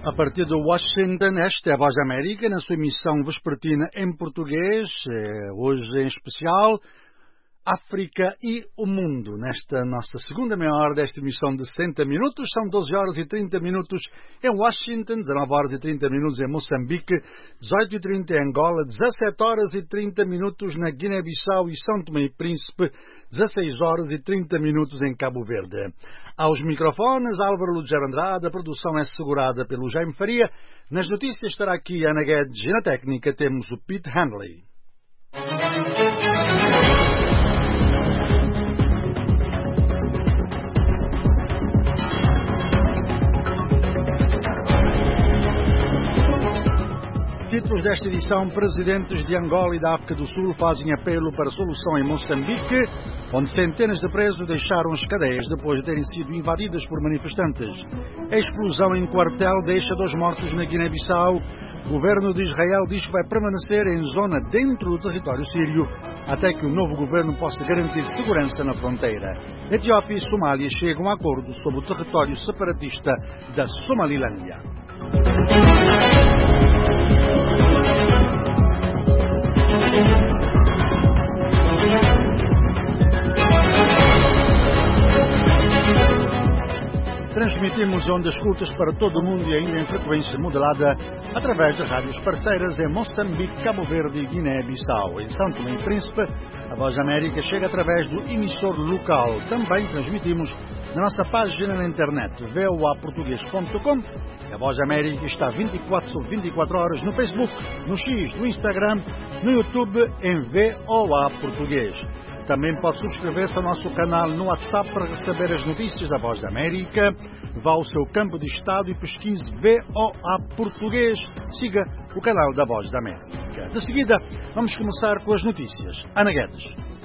A partir de Washington, esta é a Voz da América, na sua emissão vespertina em português, hoje em especial, África e o Mundo. Nesta nossa segunda meia hora desta emissão de 60 minutos, são 12 horas e 30 minutos em Washington, 19 horas e 30 minutos em Moçambique, 18 e 30 em Angola, 17 horas e 30 minutos na Guiné-Bissau e São Tomé e Príncipe, 16 horas e 30 minutos em Cabo Verde. Aos microfones, Álvaro Lugero Andrade, a produção é assegurada pelo Jaime Faria. Nas notícias estará aqui Ana Guedes e na técnica temos o Pete Handley. Títulos desta edição: presidentes de Angola e da África do Sul fazem apelo para solução em Moçambique, onde centenas de presos deixaram as cadeias depois de terem sido invadidas por manifestantes. A explosão em quartel deixa 2 mortos na Guiné-Bissau. O governo de Israel diz que vai permanecer em zona dentro do território sírio até que o novo governo possa garantir segurança na fronteira. Etiópia e Somália chegam a acordo sobre o território separatista da Somalilândia. Transmitimos ondas curtas para todo o mundo e ainda em frequência modulada através de rádios parceiras em Moçambique, Cabo Verde e Guiné-Bissau. Em São Tomé e Príncipe, a Voz da América chega através do emissor local. Também transmitimos na nossa página na internet voaportugues.com. A Voz da América está 24 sobre 24 horas no Facebook, no X, no Instagram, no YouTube em VOA Português. Também pode subscrever-se ao nosso canal no WhatsApp para receber as notícias da Voz da América. Vá ao seu campo de estado e pesquise VOA Português. Siga o canal da Voz da América. De seguida, vamos começar com as notícias. Ana Guedes.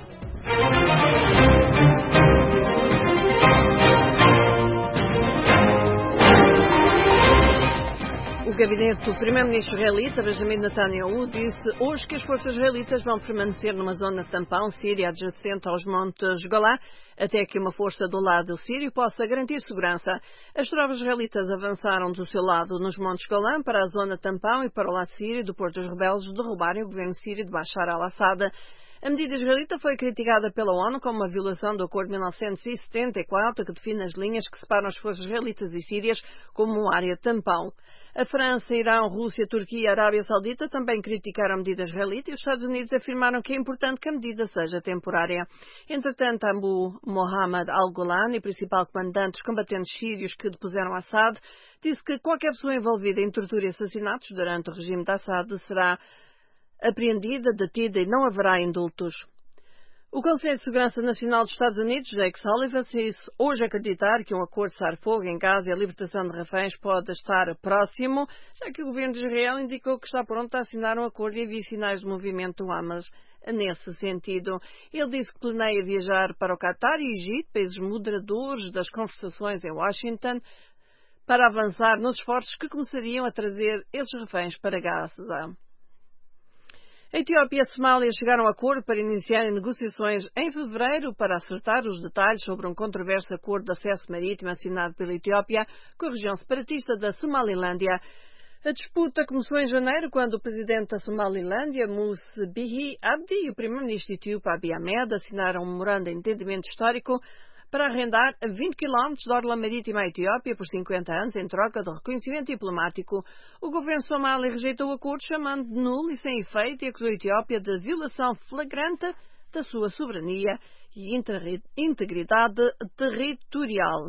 O gabinete do primeiro-ministro israelita, Benjamin Netanyahu, disse hoje que as forças israelitas vão permanecer numa zona tampão síria adjacente aos montes Golá, até que uma força do lado sírio possa garantir segurança. As tropas israelitas avançaram do seu lado nos montes Golã para a zona tampão e para o lado sírio, depois dos rebeldes derrubarem o governo sírio de Bashar al-Assad. A medida israelita foi criticada pela ONU como uma violação do Acordo de 1974, que define as linhas que separam as forças israelitas e sírias como uma área tampão. A França, Irão, Rússia, Turquia e Arábia Saudita também criticaram a medida israelita e os Estados Unidos afirmaram que é importante que a medida seja temporária. Entretanto, Abu Mohammad al-Golani, principal comandante dos combatentes sírios que depuseram Assad, disse que qualquer pessoa envolvida em tortura e assassinatos durante o regime de Assad será apreendida, detida e não haverá indultos. O Conselho de Segurança Nacional dos Estados Unidos, Jake Sullivan, disse hoje acreditar que um acordo de cessar-fogo em Gaza e a libertação de reféns pode estar próximo, já que o governo de Israel indicou que está pronto a assinar um acordo e envia sinais de movimento do Hamas nesse sentido. Ele disse que planeia viajar para o Catar e Egito, países moderadores das conversações em Washington, para avançar nos esforços que começariam a trazer esses reféns para Gaza. A Etiópia e a Somália chegaram a acordo para iniciarem negociações em fevereiro para acertar os detalhes sobre um controverso acordo de acesso marítimo assinado pela Etiópia com a região separatista da Somalilândia. A disputa começou em janeiro, quando o presidente da Somalilândia, Muse Bihi Abdi, e o primeiro-ministro etíope Abiy Ahmed assinaram um memorando de entendimento histórico para arrendar 20 km de orla marítima à Etiópia por 50 anos em troca de reconhecimento diplomático. O governo somali rejeitou o acordo, chamando de nulo e sem efeito, e acusou a Etiópia de violação flagrante da sua soberania e integridade territorial.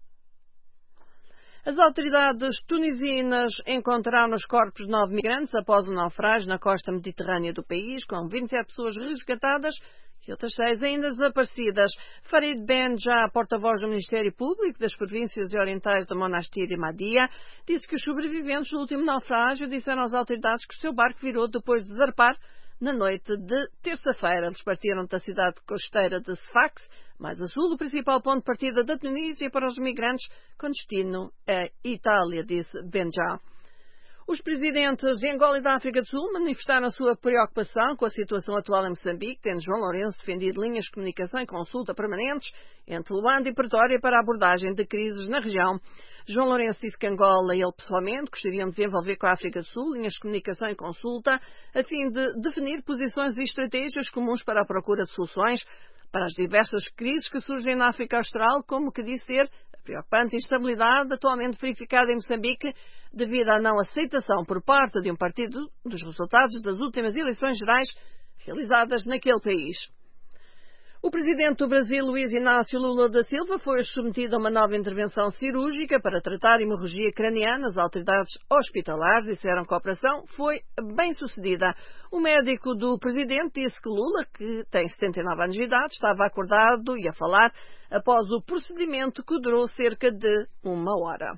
As autoridades tunisinas encontraram os corpos de 9 migrantes após um naufrágio na costa mediterrânea do país, com 27 pessoas resgatadas e outras 6 ainda desaparecidas. Farid Ben Já, porta-voz do Ministério Público das Províncias Orientais do Monastir de Madia, disse que os sobreviventes do último naufrágio disseram às autoridades que o seu barco virou depois de zarpar na noite de terça-feira. Eles partiram da cidade costeira de Sfax, mais a sul do principal ponto de partida da Tunísia para os migrantes com destino à Itália, disse Ben Já. Os presidentes de Angola e da África do Sul manifestaram a sua preocupação com a situação atual em Moçambique, tendo João Lourenço defendido linhas de comunicação e consulta permanentes entre Luanda e Pretória para a abordagem de crises na região. João Lourenço disse que Angola e ele pessoalmente gostariam de desenvolver com a África do Sul linhas de comunicação e consulta, a fim de definir posições e estratégias comuns para a procura de soluções para as diversas crises que surgem na África Austral, como que disse ser a preocupante instabilidade atualmente verificada em Moçambique devido à não aceitação por parte de um partido dos resultados das últimas eleições gerais realizadas naquele país. O presidente do Brasil, Luiz Inácio Lula da Silva, foi submetido a uma nova intervenção cirúrgica para tratar hemorragia craniana. As autoridades hospitalares disseram que a operação foi bem sucedida. O médico do presidente disse que Lula, que tem 79 anos de idade, estava acordado e a falar após o procedimento que durou cerca de 1 hora.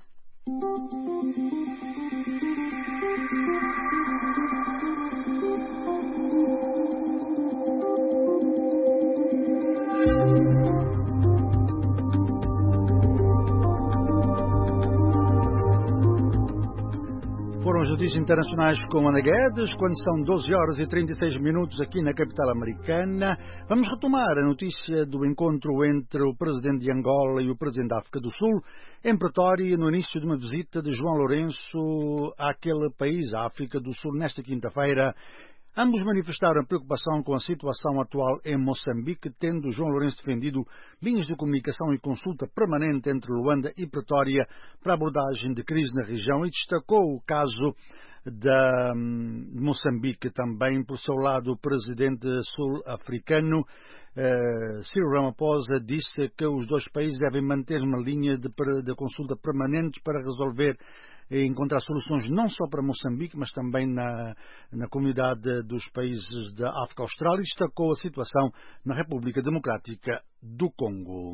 Foram as notícias internacionais com Ana Guedes, quando são 12 horas e 36 minutos aqui na capital americana. Vamos retomar a notícia do encontro entre o presidente de Angola e o presidente da África do Sul, em Pretória, no início de uma visita de João Lourenço àquele país, a África do Sul, nesta quinta-feira. Ambos manifestaram preocupação com a situação atual em Moçambique, tendo João Lourenço defendido linhas de comunicação e consulta permanente entre Luanda e Pretória para a abordagem de crise na região e destacou o caso de Moçambique também. Por seu lado, o presidente sul-africano Cyril Ramaphosa disse que os dois países devem manter uma linha de consulta permanentes para resolver e encontrar soluções não só para Moçambique, mas também na comunidade dos países da África Austral, e destacou a situação na República Democrática do Congo.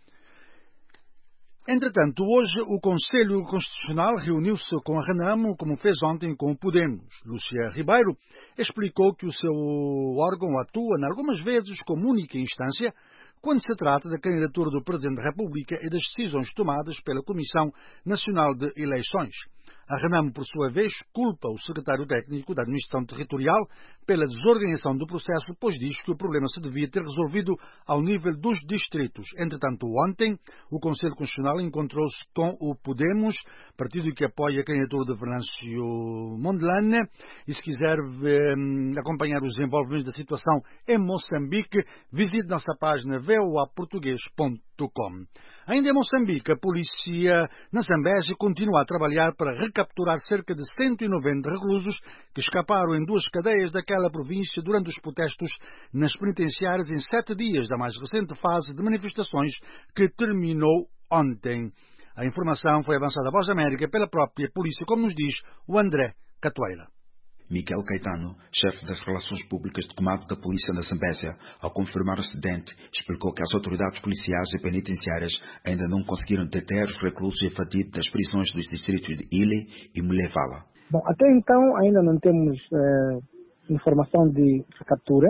Entretanto, hoje o Conselho Constitucional reuniu-se com a Renamo, como fez ontem com o Podemos. Lúcia Ribeiro explicou que o seu órgão atua, algumas vezes, como única instância quando se trata da candidatura do Presidente da República e das decisões tomadas pela Comissão Nacional de Eleições. A Renamo, por sua vez, culpa o secretário técnico da Administração Territorial pela desorganização do processo, pois diz que o problema se devia ter resolvido ao nível dos distritos. Entretanto, ontem, o Conselho Constitucional encontrou-se com o Podemos, partido que apoia a candidatura de Venâncio Mondlane, e se quiser acompanhar os desenvolvimentos da situação em Moçambique, visite nossa página voaportugues.com. Ainda em Moçambique, a polícia na Zambésia continua a trabalhar para recapturar cerca de 190 reclusos que escaparam em 2 cadeias daquela província durante os protestos nas penitenciárias em 7 dias da mais recente fase de manifestações que terminou ontem. A informação foi avançada à Voz da América pela própria polícia, como nos diz o André Catoeira. Miguel Caetano, chefe das relações públicas de comando da polícia na Zambésia, ao confirmar o acidente, explicou que as autoridades policiais e penitenciárias ainda não conseguiram deter os reclusos evadidos das prisões dos distritos de Ile e Mulevala. Bom, até então ainda não temos informação de captura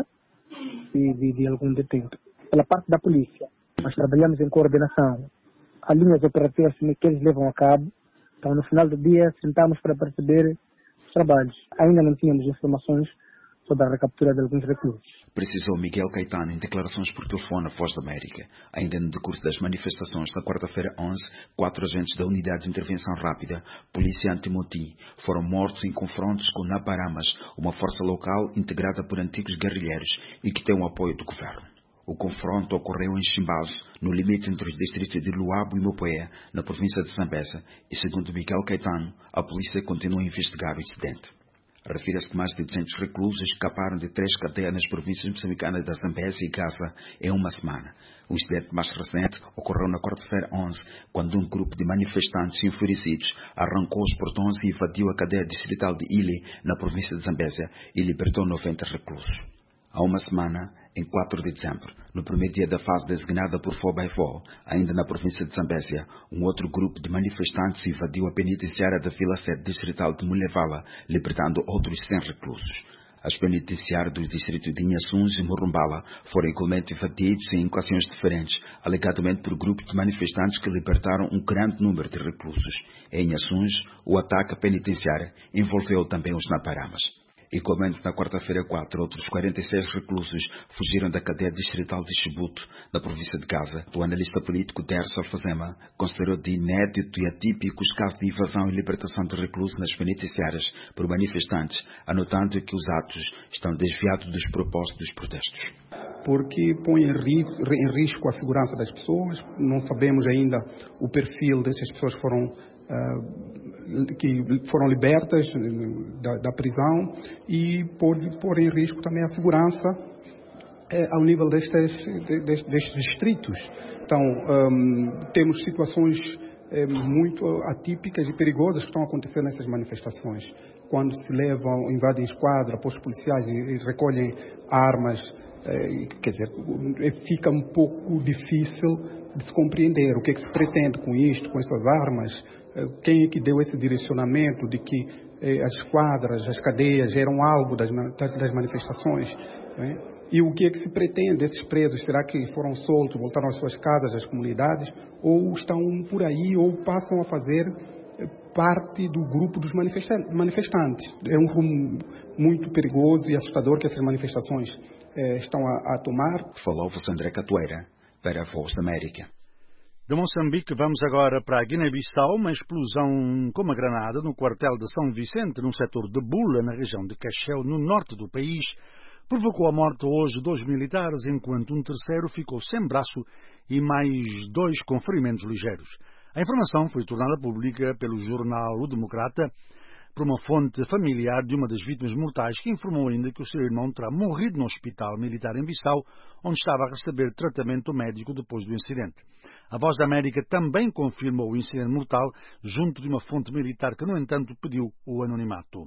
de algum detento. Pela parte da polícia, nós trabalhamos em coordenação. Há linhas operativas que eles levam a cabo. Então, no final do dia, sentamos para perceber trabalhos. Ainda não tínhamos informações sobre a recaptura de alguns reclusos. Precisou Miguel Caetano em declarações por telefone à Voz da América. Ainda no decurso das manifestações, na quarta-feira 11, 4 agentes da Unidade de Intervenção Rápida, Polícia Antimotim, foram mortos em confrontos com Naparamas, uma força local integrada por antigos guerrilheiros e que tem o apoio do governo. O confronto ocorreu em Chimbazo, no limite entre os distritos de Luabo e Mopoé, na província de Zambésia, e segundo Miguel Caetano, a polícia continua a investigar o incidente. Refira-se que mais de 200 reclusos escaparam de 3 cadeias nas províncias moçambicanas da Zambésia e Gaza em uma semana. O incidente mais recente ocorreu na quarta-feira 11, quando um grupo de manifestantes enfurecidos arrancou os portões e invadiu a cadeia distrital de Ile, na província de Zambésia, e libertou 90 reclusos. Há uma semana, em 4 de dezembro, no primeiro dia da fase designada por 4x4, ainda na província de Zambésia, um outro grupo de manifestantes invadiu a penitenciária da Vila 7 distrital de Mulevala, libertando outros 100 reclusos. As penitenciárias dos distritos de Inhaçuns e Morumbala foram igualmente invadidos em ocasiões diferentes, alegadamente por grupos de manifestantes que libertaram um grande número de reclusos. Em Inhaçuns, o ataque à penitenciária envolveu também os Naparamas. Igualmente, na quarta-feira 4, outros 46 reclusos fugiram da cadeia distrital de Chibuto, na província de Gaza. O analista político Derso Alfazema considerou de inédito e atípico os casos de invasão e libertação de reclusos nas penitenciárias por manifestantes, anotando que os atos estão desviados dos propósitos dos protestos. Porque põe em risco a segurança das pessoas. Não sabemos ainda o perfil dessas pessoas que foram libertas da prisão, e pode pôr em risco também a segurança ao nível destes distritos. Então, temos situações muito atípicas e perigosas que estão acontecendo nessas manifestações. Quando se levam, invadem esquadra, postos policiais e recolhem armas, quer dizer, fica um pouco difícil de se compreender o que é que se pretende com isto, com essas armas, quem é que deu esse direcionamento de que as esquadras, as cadeias eram alvo das manifestações, né? E o que é que se pretende desses presos? Será que foram soltos, voltaram às suas casas, às comunidades, ou estão por aí, ou passam a fazer parte do grupo dos manifestantes? É um rumo muito perigoso e assustador que essas manifestações estão a tomar. Falou-vos André Catoeira, para a Voz da América. De Moçambique, vamos agora para a Guiné-Bissau. Uma explosão com uma granada no quartel de São Vicente, no setor de Bula, na região de Cacheu, no norte do país, provocou a morte hoje de 2 militares, enquanto um terceiro ficou sem braço e mais 2 com ferimentos ligeiros. A informação foi tornada pública pelo jornal O Democrata por uma fonte familiar de uma das vítimas mortais, que informou ainda que o seu irmão terá morrido no hospital militar em Bissau, onde estava a receber tratamento médico depois do incidente. A Voz da América também confirmou o incidente mortal junto de uma fonte militar que, no entanto, pediu o anonimato.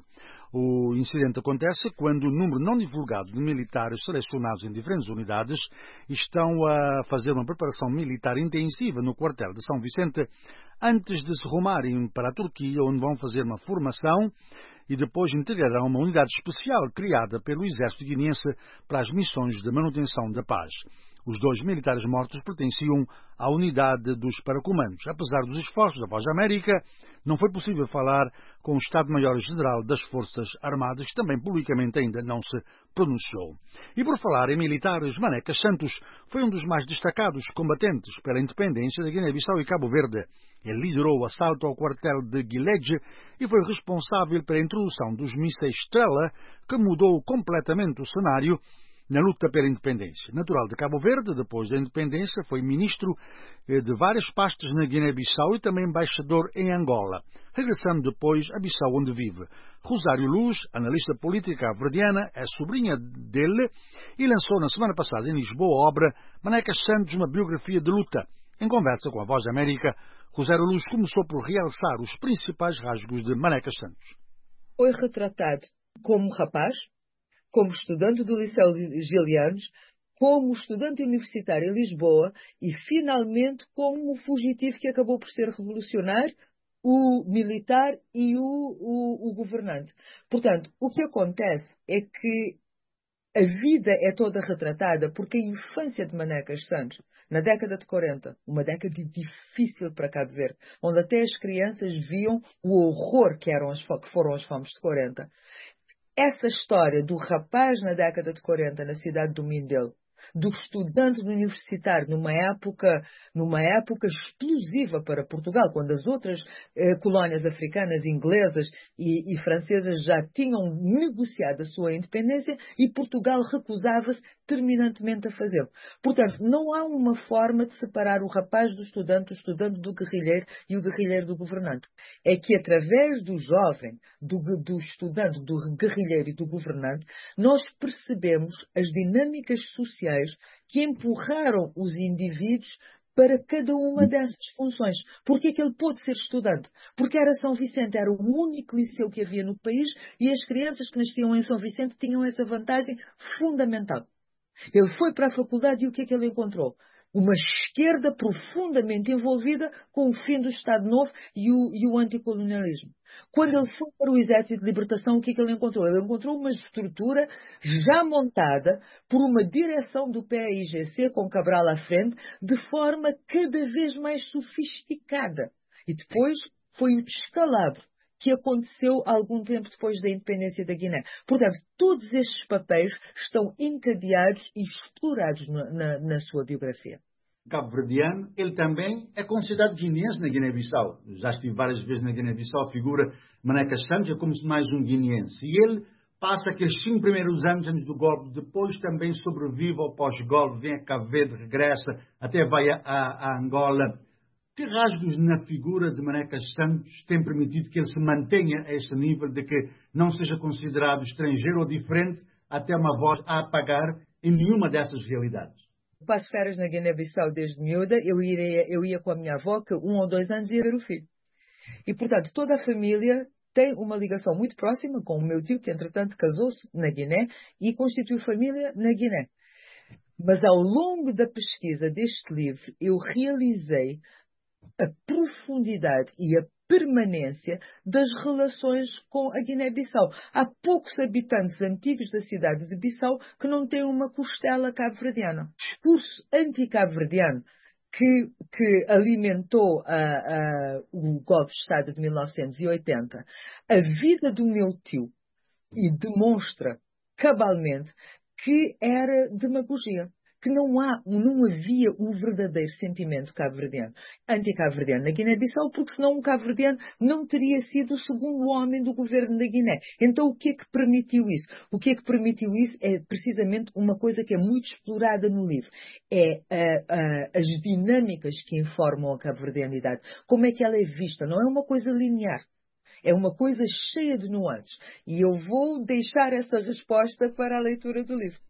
O incidente acontece quando o número não divulgado de militares selecionados em diferentes unidades estão a fazer uma preparação militar intensiva no quartel de São Vicente antes de se rumarem para a Turquia, onde vão fazer uma formação e depois integrarão uma unidade especial criada pelo exército guineense para as missões de manutenção da paz. Os 2 militares mortos pertenciam à unidade dos paracomandos. Apesar dos esforços da Voz da América, não foi possível falar com o Estado-Maior-General das Forças Armadas, que também publicamente ainda não se pronunciou. E por falar em militares, Manecas Santos foi um dos mais destacados combatentes pela independência da Guiné-Bissau e Cabo Verde. Ele liderou o assalto ao quartel de Guiledge e foi responsável pela introdução dos mísseis Estrela, que mudou completamente o cenário na luta pela independência. Natural de Cabo Verde, depois da independência, foi ministro de várias pastas na Guiné-Bissau e também embaixador em Angola, regressando depois a Bissau, onde vive. Rosário Luz, analista política cabo-verdiana, é sobrinha dele e lançou na semana passada em Lisboa a obra Manecas Santos, uma biografia de luta. Em conversa com a Voz da América, Rosário Luz começou por realçar os principais rasgos de Manecas Santos. Foi retratado como rapaz, como estudante do Liceu Gilianos, como estudante universitário em Lisboa e, finalmente, como o fugitivo que acabou por ser revolucionário, o militar e o governante. Portanto, o que acontece é que a vida é toda retratada porque a infância de Manecas Santos, na década de 40, uma década difícil para Cabo Verde, onde até as crianças viam o horror que foram as fomes de 40. Essa história do rapaz na década de 40, na cidade do Mindelo, do estudante universitário numa época explosiva para Portugal, quando as outras colónias africanas, inglesas e francesas já tinham negociado a sua independência e Portugal recusava-se terminantemente a fazê-lo. Portanto, não há uma forma de separar o rapaz do estudante, o estudante do guerrilheiro e o guerrilheiro do governante. É que através do jovem, do estudante, do guerrilheiro e do governante, nós percebemos as dinâmicas sociais que empurraram os indivíduos para cada uma dessas funções. Porque é que ele pôde ser estudante? Porque era São Vicente, era o único liceu que havia no país e as crianças que nasciam em São Vicente tinham essa vantagem fundamental. Ele foi para a faculdade e o que é que ele encontrou? Uma esquerda profundamente envolvida com o fim do Estado Novo e o anticolonialismo. Quando ele foi para o Exército de Libertação, o que é que ele encontrou? Ele encontrou uma estrutura já montada por uma direção do PAIGC, com Cabral à frente, de forma cada vez mais sofisticada. E depois foi o descalabro que aconteceu algum tempo depois da independência da Guiné. Portanto, todos estes papéis estão encadeados e explorados na sua biografia. Cabo-verdiano, ele também é considerado guineense na Guiné-Bissau. Já estive várias vezes na Guiné-Bissau, a figura Maneca Santos é como se mais um guineense. E ele passa aqueles 5 primeiros anos antes do golpe, depois também sobrevive ao pós-golpe, vem a Cabo Verde, regressa, até vai a Angola. Que rasgos na figura de Maneca Santos têm permitido que ele se mantenha a esse nível de que não seja considerado estrangeiro ou diferente, até uma voz a apagar em nenhuma dessas realidades? Passo férias na Guiné-Bissau desde miúda, eu ia com a minha avó, que 1 ou 2 anos ia ver o filho. E, portanto, toda a família tem uma ligação muito próxima com o meu tio, que, entretanto, casou-se na Guiné e constituiu família na Guiné. Mas, ao longo da pesquisa deste livro, eu realizei a profundidade e a permanência das relações com a Guiné-Bissau. Há poucos habitantes antigos da cidade de Bissau que não têm uma costela cabo-verdiana. O discurso anti-cabo-verdiano que alimentou o golpe de Estado de 1980, a vida do meu tio, e demonstra cabalmente que era demagogia. Que não havia um verdadeiro sentimento cabo-verdiano, anti-cabo-verdiano na Guiné-Bissau, porque senão um cabo-verdiano não teria sido o segundo homem do governo da Guiné. Então o que é que permitiu isso? O que é que permitiu isso é precisamente uma coisa que é muito explorada no livro. É as dinâmicas que informam a cabo-verdianidade. Como é que ela é vista? Não é uma coisa linear. É uma coisa cheia de nuances. E eu vou deixar essa resposta para a leitura do livro.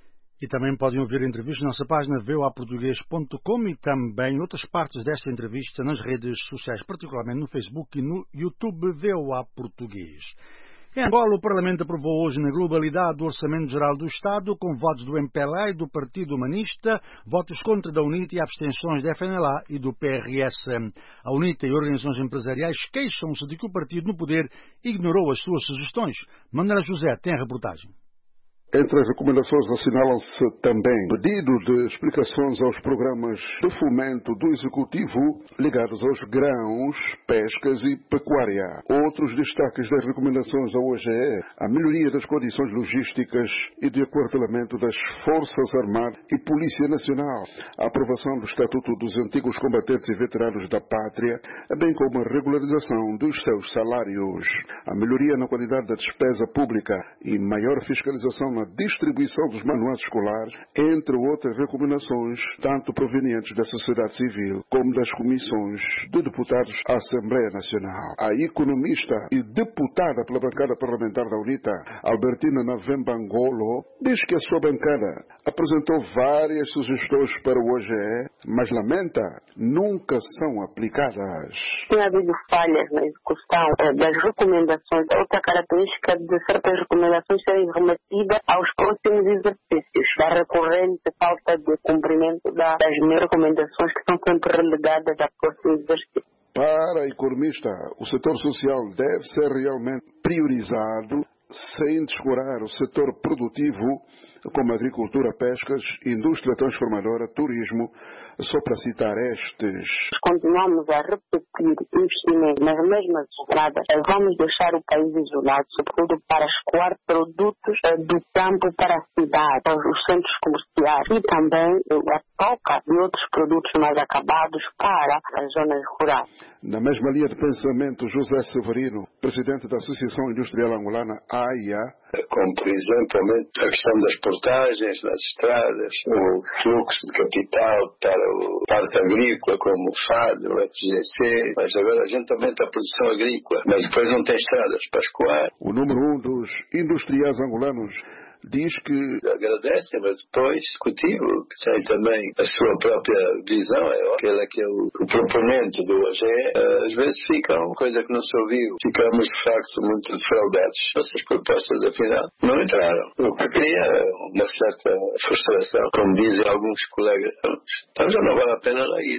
E também podem ouvir a entrevista na nossa página voaportugues.com e também outras partes desta entrevista nas redes sociais, particularmente no Facebook e no YouTube VOA Português. Em Angola, o Parlamento aprovou hoje na globalidade o Orçamento Geral do Estado, com votos do MPLA e do Partido Humanista, votos contra da UNITA e abstenções da FNLA e do PRS. A UNITA e organizações empresariais queixam-se de que o partido no poder ignorou as suas sugestões. Manuela José tem a reportagem. Entre as recomendações assinalam-se também pedido de explicações aos programas de fomento do Executivo ligados aos grãos, pescas e pecuária. Outros destaques das recomendações ao OGE, a melhoria das condições logísticas e de aquartelamento das Forças Armadas e Polícia Nacional, a aprovação do Estatuto dos Antigos Combatentes e Veteranos da Pátria, bem como a regularização dos seus salários, a melhoria na qualidade da despesa pública e maior fiscalização na distribuição dos manuais escolares, entre outras recomendações, tanto provenientes da sociedade civil como das comissões de deputados à Assembleia Nacional. A economista e deputada pela bancada parlamentar da UNITA, Albertina Navembangolo, diz que a sua bancada apresentou várias sugestões para o OGE, mas lamenta, nunca são aplicadas. Tem havido falhas na execução das recomendações. Outra característica de certas recomendações serem remetidas aos próximos exercícios, da recorrente falta de cumprimento das minhas recomendações, que são sempre relegadas a próximos exercícios. Para a economista, o setor social deve ser realmente priorizado, sem descurar o setor produtivo, como agricultura, pescas, indústria transformadora, turismo, só para citar estes. Continuamos a repetir investimento nas mesmas estradas. Vamos deixar o país isolado, sobretudo para escoar produtos do campo para a cidade, para os centros comerciais, e também a troca de outros produtos mais acabados para as zonas rurais. Na mesma linha de pensamento, José Severino, presidente da Associação Industrial Angolana, AIA, como, por exemplo, a questão das portagens nas estradas, o fluxo de capital para a parte agrícola, como o FAD, o FGC, mas agora a gente aumenta a produção agrícola, mas depois não tem estradas para escoar. O número 1 dos industriais angolanos diz que agradece, mas depois o executivo, que tem também a sua própria visão, aquele que é o proponente do OGE, às vezes fica uma coisa que não se ouviu. Ficamos, de facto, muito defraudados. Essas propostas, afinal, não entraram. O que cria uma certa frustração, como dizem alguns colegas. Então já não vale a pena lá ir.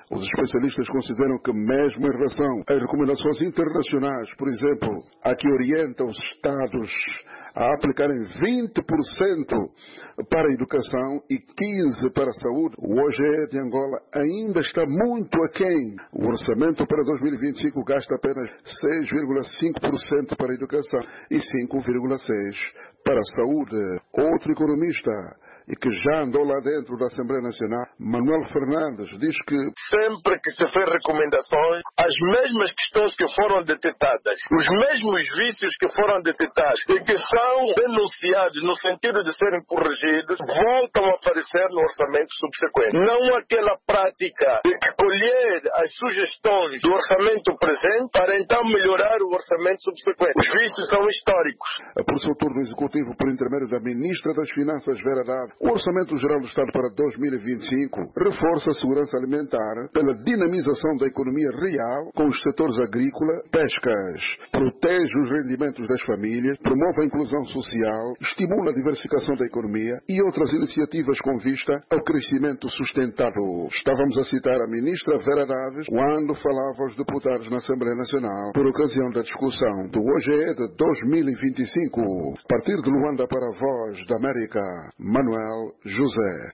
Os especialistas consideram que mesmo em relação às recomendações internacionais, por exemplo, a que orientam os Estados a aplicarem 20% para a educação e 15% para a saúde, o OGE de Angola ainda está muito aquém. O orçamento para 2025 gasta apenas 6,5% para a educação e 5,6% para a saúde. Outro economista, e que já andou lá dentro da Assembleia Nacional, Manuel Fernandes, diz que sempre que se fez recomendações, as mesmas questões que foram detectadas, os mesmos vícios que foram detectados e que são denunciados no sentido de serem corrigidos, voltam a aparecer no orçamento subsequente. Não aquela prática de colher as sugestões do orçamento presente para então melhorar o orçamento subsequente. Os vícios são históricos. Por seu turno executivo, por intermédio da Ministra das Finanças, Vera Dave, o Orçamento Geral do Estado para 2025 reforça a segurança alimentar pela dinamização da economia real com os setores agrícola, pescas, protege os rendimentos das famílias, promove a inclusão social, estimula a diversificação da economia e outras iniciativas com vista ao crescimento sustentável. Estávamos a citar a Ministra Vera Daves quando falava aos deputados na Assembleia Nacional por ocasião da discussão do OGE de 2025. A partir de Luanda para a Voz da América, Manuel José.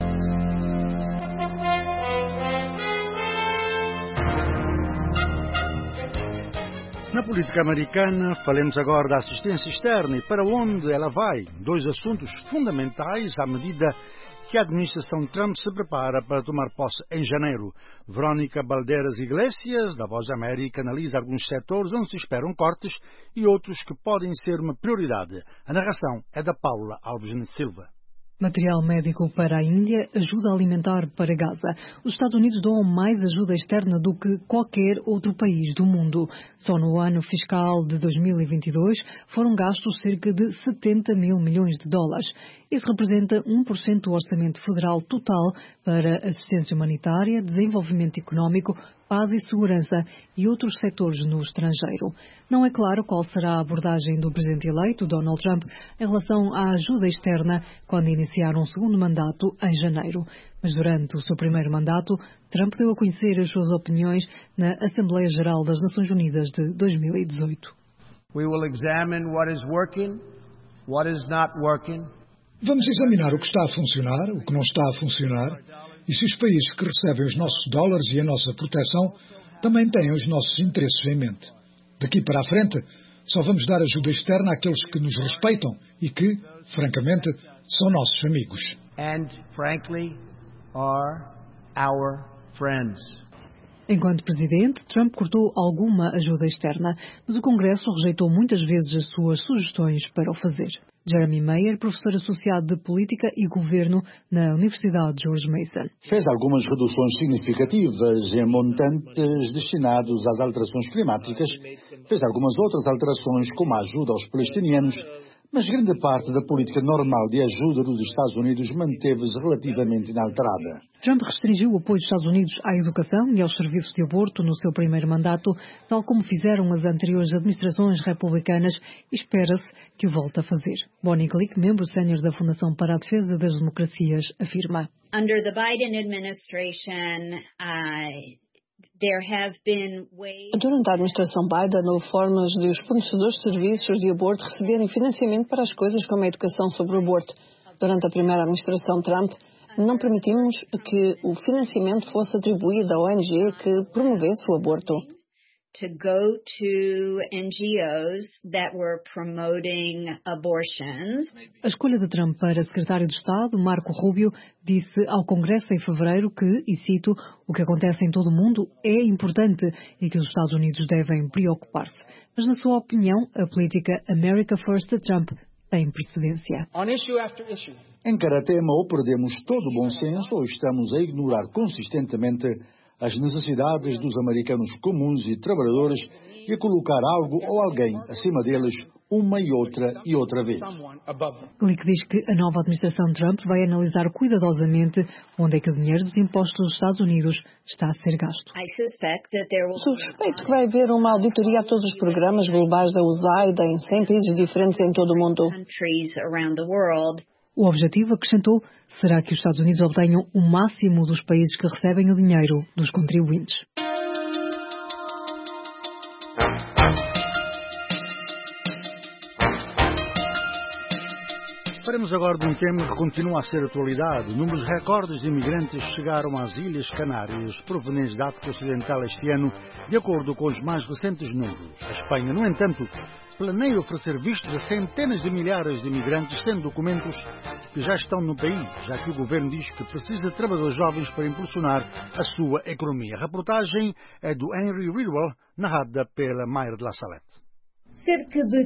Na política americana, falemos agora da assistência externa e para onde ela vai. Dois assuntos fundamentais à medida que a administração Trump se prepara para tomar posse em janeiro. Verónica Balderas Iglesias, da Voz da América, analisa alguns setores onde se esperam cortes e outros que podem ser uma prioridade. A narração é da Paula Alves Silva. Material médico para a Índia, ajuda alimentar para Gaza. Os Estados Unidos doam mais ajuda externa do que qualquer outro país do mundo. Só no ano fiscal de 2022 foram gastos cerca de 70 mil milhões de dólares. Isso representa 1% do orçamento federal total para assistência humanitária, desenvolvimento económico, paz e segurança e outros setores no estrangeiro. Não é claro qual será a abordagem do presidente eleito, Donald Trump, em relação à ajuda externa quando iniciar um segundo mandato em janeiro. Mas durante o seu primeiro mandato, Trump deu a conhecer as suas opiniões na Assembleia Geral das Nações Unidas de 2018. We will examine what is working, what is not working. Vamos examinar o que está a funcionar, o que não está a funcionar, e se os países que recebem os nossos dólares e a nossa proteção também têm os nossos interesses em mente. Daqui para a frente, só vamos dar ajuda externa àqueles que nos respeitam e que, francamente, são nossos amigos. And, frankly, are our friends. Enquanto presidente, Trump cortou alguma ajuda externa, mas o Congresso rejeitou muitas vezes as suas sugestões para o fazer. Jeremy Mayer, professor associado de Política e Governo na Universidade George Mason. Fez algumas reduções significativas em montantes destinados às alterações climáticas, fez algumas outras alterações como a ajuda aos palestinianos, mas grande parte da política normal de ajuda dos Estados Unidos manteve-se relativamente inalterada. Trump restringiu o apoio dos Estados Unidos à educação e aos serviços de aborto no seu primeiro mandato, tal como fizeram as anteriores administrações republicanas, e espera-se que o volte a fazer. Bonnie Glick, membro sénior da Fundação para a Defesa das Democracias, afirma. Under the Biden administration, Durante a administração Biden, houve formas de os fornecedores de serviços de aborto receberem financiamento para as coisas como a educação sobre o aborto. Durante a primeira administração Trump, não permitimos que o financiamento fosse atribuído à ONG que promovesse o aborto. To go to NGOs that were promoting abortions. A escolha de Trump para secretário de Estado, Marco Rubio, disse ao Congresso em fevereiro que, e cito, o que acontece em todo o mundo é importante e que os Estados Unidos devem preocupar-se. Mas, na sua opinião, a política America First de Trump tem precedência. Em Caratema, ou perdemos todo o bom senso ou estamos a ignorar consistentemente as necessidades dos americanos comuns e trabalhadores e a colocar algo ou alguém acima deles uma e outra vez. Glick diz que a nova administração Trump vai analisar cuidadosamente onde é que o dinheiro dos impostos dos Estados Unidos está a ser gasto. Suspeito que vai haver uma auditoria a todos os programas globais da USAID em 100 países diferentes em todo o mundo. O objetivo, acrescentou, será que os Estados Unidos obtenham o máximo dos países que recebem o dinheiro dos contribuintes. Falaremos agora de um tema que continua a ser atualidade. Números recordes de imigrantes chegaram às Ilhas Canárias, provenientes da África Ocidental este ano, de acordo com os mais recentes números. A Espanha, no entanto, planeia oferecer vistos a centenas de milhares de imigrantes sem documentos que já estão no país, já que o governo diz que precisa de trabalhadores jovens para impulsionar a sua economia. A reportagem é do Henry Ridwell, narrada pela Mayra de la Salette. Cerca de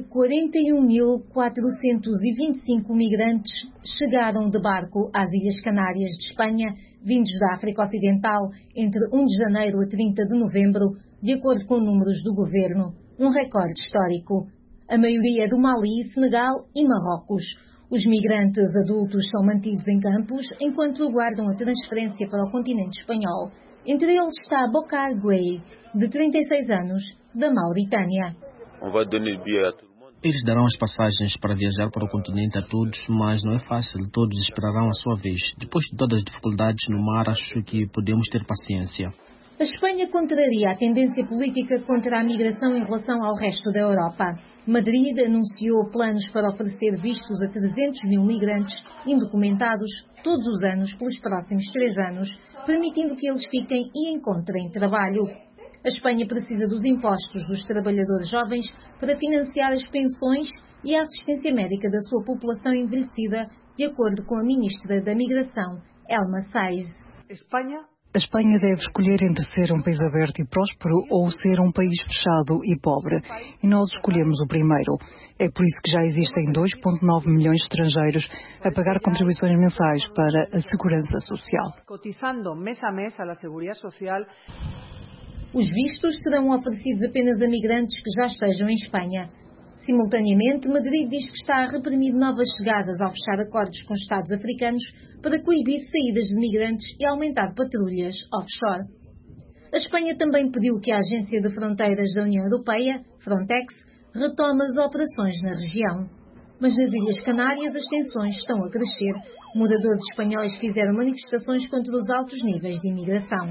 41.425 migrantes chegaram de barco às Ilhas Canárias de Espanha, vindos da África Ocidental, entre 1 de janeiro a 30 de novembro, de acordo com números do governo. Um recorde histórico. A maioria é do Mali, Senegal e Marrocos. Os migrantes adultos são mantidos em campos enquanto aguardam a transferência para o continente espanhol. Entre eles está Bokar Gueye, de 36 anos, da Mauritânia. Eles darão as passagens para viajar para o continente a todos, mas não é fácil. Todos esperarão a sua vez. Depois de todas as dificuldades no mar, acho que podemos ter paciência. A Espanha contraria a tendência política contra a migração em relação ao resto da Europa. Madrid anunciou planos para oferecer vistos a 300 mil migrantes indocumentados todos os anos pelos próximos 3 anos, permitindo que eles fiquem e encontrem trabalho. A Espanha precisa dos impostos dos trabalhadores jovens para financiar as pensões e a assistência médica da sua população envelhecida, de acordo com a ministra da Migração, Elma Saiz. A Espanha deve escolher entre ser um país aberto e próspero ou ser um país fechado e pobre. E nós escolhemos o primeiro. É por isso que já existem 2,9 milhões de estrangeiros a pagar contribuições mensais para a segurança social. Os vistos serão oferecidos apenas a migrantes que já estejam em Espanha. Simultaneamente, Madrid diz que está a reprimir novas chegadas ao fechar acordos com Estados africanos para coibir saídas de migrantes e aumentar patrulhas offshore. A Espanha também pediu que a Agência de Fronteiras da União Europeia, Frontex, retome as operações na região. Mas nas Ilhas Canárias as tensões estão a crescer. Moradores espanhóis fizeram manifestações contra os altos níveis de imigração.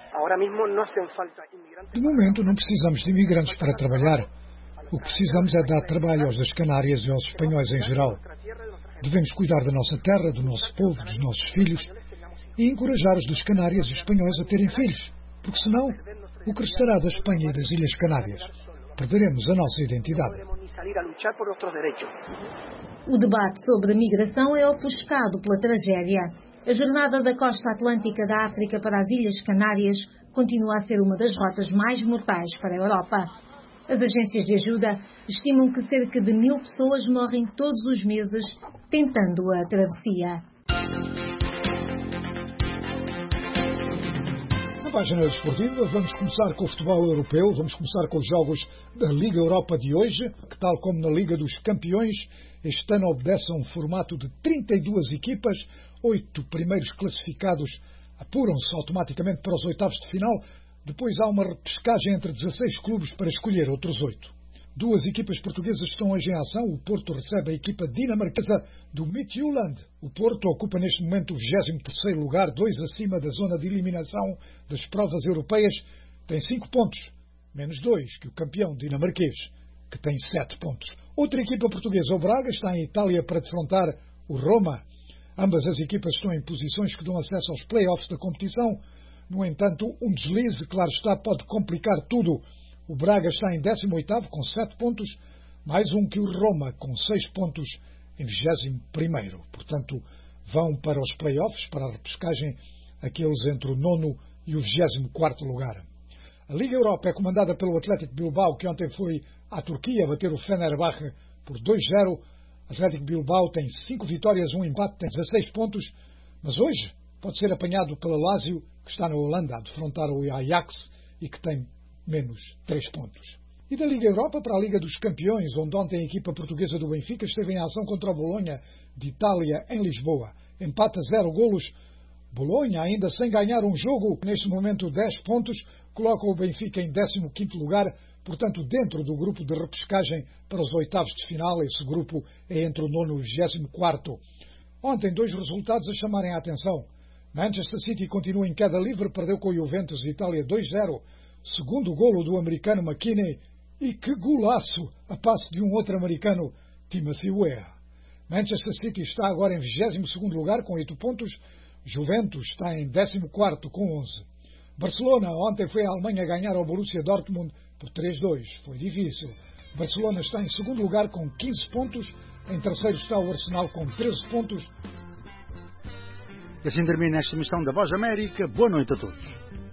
De momento não precisamos de imigrantes para trabalhar. O que precisamos é dar trabalho aos das Canárias e aos espanhóis em geral. Devemos cuidar da nossa terra, do nosso povo, dos nossos filhos e encorajar os das Canárias e espanhóis a terem filhos, porque senão o que restará da Espanha e das Ilhas Canárias? Perderemos a nossa identidade. O debate sobre a migração é ofuscado pela tragédia. A jornada da costa atlântica da África para as Ilhas Canárias continua a ser uma das rotas mais mortais para a Europa. As agências de ajuda estimam que cerca de 1.000 pessoas morrem todos os meses tentando a travessia. Na página desportiva, vamos começar com o futebol europeu, vamos começar com os jogos da Liga Europa de hoje, que tal como na Liga dos Campeões, este ano obedece a um formato de 32 equipas, 8 primeiros classificados apuram-se automaticamente para os oitavos de final. Depois há uma repescagem entre 16 clubes para escolher outros 8. 2 equipas portuguesas estão hoje em ação. O Porto recebe a equipa dinamarquesa do Midtjylland. O Porto ocupa neste momento o 23º lugar, 2 acima da zona de eliminação das provas europeias. Tem 5 pontos, menos 2 que o campeão dinamarquês, que tem 7 pontos. Outra equipa portuguesa, o Braga, está em Itália para defrontar o Roma. Ambas as equipas estão em posições que dão acesso aos play-offs da competição. No entanto, um deslize, claro está, pode complicar tudo. O Braga está em 18º com 7 pontos, mais um que o Roma com 6 pontos em 21º. Portanto, vão para os play-offs, para a repescagem, aqueles entre o 9º e o 24º lugar. A Liga Europa é comandada pelo Atlético Bilbao, que ontem foi à Turquia bater o Fenerbahçe por 2-0. Atlético Bilbao tem 5 vitórias, 1 empate, tem 16 pontos, mas hoje pode ser apanhado pela Lazio, que está na Holanda a defrontar o Ajax e que tem menos 3 pontos. E da Liga Europa para a Liga dos Campeões, onde ontem a equipa portuguesa do Benfica esteve em ação contra o Bolonha de Itália em Lisboa. Empate a 0 golos. Bolonha, ainda sem ganhar um jogo, neste momento 10 pontos, coloca o Benfica em 15º lugar, portanto dentro do grupo de repescagem para os oitavos de final. Esse grupo é entre o 9º e o 24º. Ontem, 2 resultados a chamarem a atenção. Manchester City continua em queda livre, perdeu com o Juventus de Itália 2-0, segundo golo do americano McKennie, e que golaço a passe de um outro americano, Timothy Weah. Manchester City está agora em 22º lugar com 8 pontos, Juventus está em 14º com 11. Barcelona ontem foi à Alemanha ganhar ao Borussia Dortmund por 3-2, foi difícil. Barcelona está em 2º lugar com 15 pontos, em 3º está o Arsenal com 13 pontos. E assim termina esta emissão da Voz América. Boa noite a todos.